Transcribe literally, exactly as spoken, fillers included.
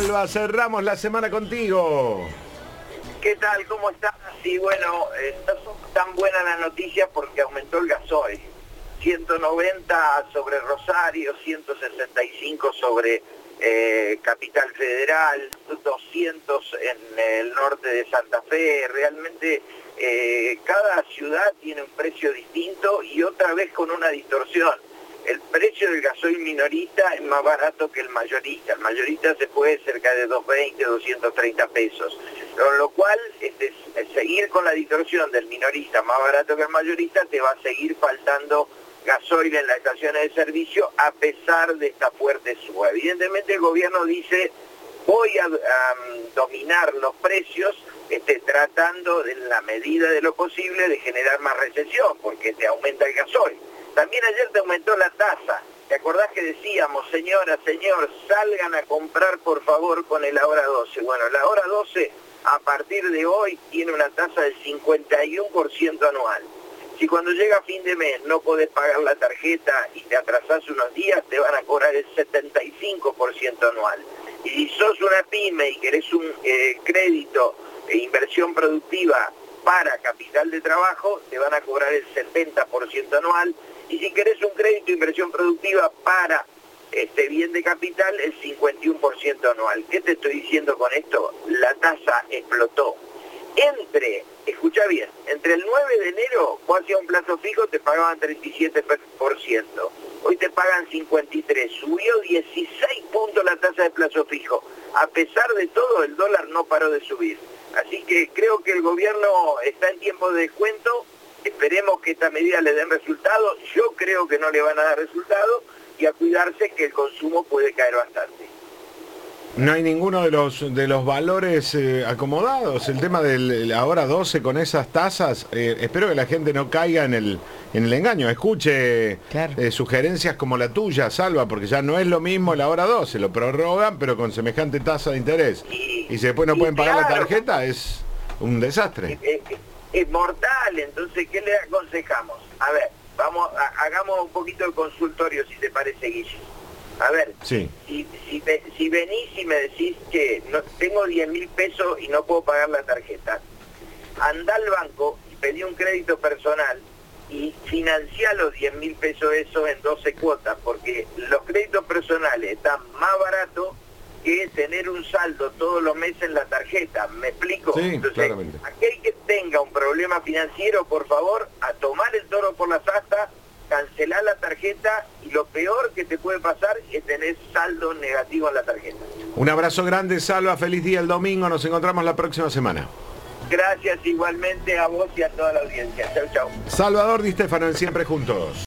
Salva, cerramos la semana contigo. ¿Qué tal? ¿Cómo estás? Sí, bueno, eh, no son tan buenas las noticias porque aumentó el gasoil. ciento noventa sobre Rosario, ciento sesenta y cinco sobre eh, Capital Federal, doscientos en el norte de Santa Fe. Realmente eh, cada ciudad tiene un precio distinto y otra vez con una distorsión. El precio del gasoil minorista es más barato que el mayorista. El mayorista se puede cerca de doscientos veinte, doscientos treinta pesos. Con lo cual, este, seguir con la distorsión del minorista más barato que el mayorista, te va a seguir faltando gasoil en las estaciones de servicio a pesar de esta fuerte suba. Evidentemente el gobierno dice, voy a, a dominar los precios, este, tratando de la medida de lo posible de generar más recesión, porque te aumenta el gasoil. También ayer te aumentó la tasa. ¿Te acordás que decíamos, señora, señor, salgan a comprar por favor con el ahora doce? Bueno, la hora doce a partir de hoy tiene una tasa del cincuenta y uno por ciento anual. Si cuando llega fin de mes no podés pagar la tarjeta y te atrasás unos días, te van a cobrar el setenta y cinco por ciento anual. Y si sos una pyme y querés un eh, crédito e inversión productiva para capital de trabajo, te van a cobrar el setenta por ciento anual. Y si querés un crédito de inversión productiva para este bien de capital, el cincuenta y uno por ciento anual. ¿Qué te estoy diciendo con esto? La tasa explotó. Entre, escucha bien, entre el nueve de enero, vos hacías un plazo fijo, te pagaban treinta y siete por ciento. Hoy te pagan cincuenta y tres. Subió dieciséis puntos la tasa de plazo fijo. A pesar de todo, el dólar no paró de subir. Así que creo que el gobierno está en tiempo de descuento. Esperemos que esta medida le den resultado. Yo creo que no le van a dar resultado y a cuidarse que el consumo puede caer bastante. No hay ninguno de los de los valores eh, acomodados. El tema del ahora doce con esas tasas, eh, espero que la gente no caiga en el en el engaño. Escuche claro. eh, sugerencias como la tuya, Salva, porque ya no es lo mismo la hora doce. Lo prorrogan, pero con semejante tasa de interés. Y, y si después no pueden pagar claro, la tarjeta, es un desastre. Es, es, es mortal. Entonces, ¿qué le aconsejamos? A ver, vamos, a, hagamos un poquito de consultorio, si te parece, Guille. A ver, sí. si, si, si venís y me decís que no, tengo diez mil pesos y no puedo pagar la tarjeta, anda al banco y pedí un crédito personal y financia los diez mil pesos eso en doce cuotas, porque los créditos personales están más baratos que tener un saldo todos los meses en la tarjeta. ¿Me explico? Sí, Entonces, claramente. Aquel que tenga un problema financiero, por favor, a tomar el toro por las astas, cancelar la tarjeta y lo peor que te puede pasar es tener saldo negativo en la tarjeta. Un abrazo grande, Salva, feliz día el domingo, nos encontramos la próxima semana. Gracias igualmente a vos y a toda la audiencia. Chau, chau. Salvador Di Stefano en Siempre Juntos.